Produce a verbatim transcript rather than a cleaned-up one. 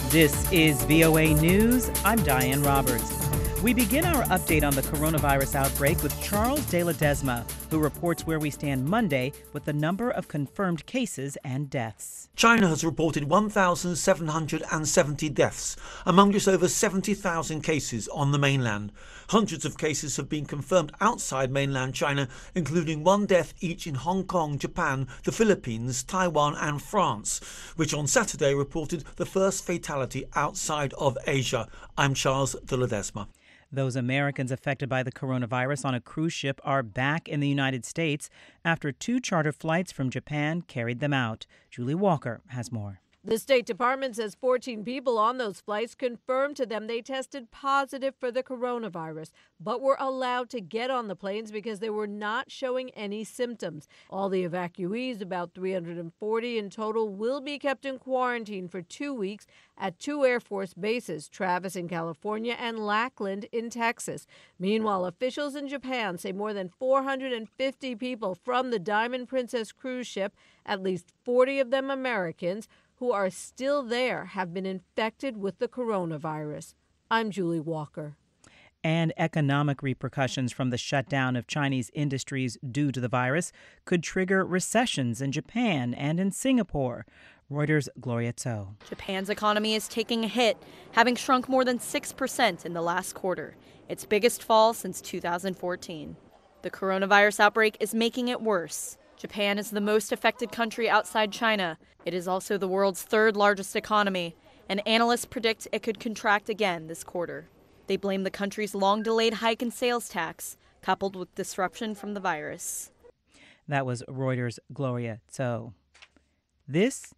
This is V O A News. I'm Diane Roberts. We begin our update on the coronavirus outbreak with Charles de Ledesma, who reports where we stand Monday with the number of confirmed cases and deaths. China has reported one thousand seven hundred seventy deaths, among just over seventy thousand cases on the mainland. Hundreds of cases have been confirmed outside mainland China, including one death each in Hong Kong, Japan, the Philippines, Taiwan and France, which on Saturday reported the first fatality outside of Asia. I'm Charles de Ledesma. Those Americans affected by the coronavirus on a cruise ship are back in the United States after two charter flights from Japan carried them out. Julie Walker has more. The State Department says fourteen people on those flights confirmed to them they tested positive for the coronavirus, but were allowed to get on the planes because they were not showing any symptoms. All the evacuees, about three hundred forty in total, will be kept in quarantine for two weeks at two Air Force bases, Travis in California and Lackland in Texas. Meanwhile, officials in Japan say more than four hundred fifty people from the Diamond Princess cruise ship, at least forty of them Americans, who are still there, have been infected with the coronavirus. I'm Julie Walker. And economic repercussions from the shutdown of Chinese industries due to the virus could trigger recessions in Japan and in Singapore. Reuters' Gloria Tso. Japan's economy is taking a hit, having shrunk more than six percent in the last quarter, its biggest fall since two thousand fourteen. The coronavirus outbreak is making it worse. Japan is the most affected country outside China. It is also the world's third largest economy, and analysts predict it could contract again this quarter. They blame the country's long-delayed hike in sales tax, coupled with disruption from the virus. That was Reuters' Gloria Tso. This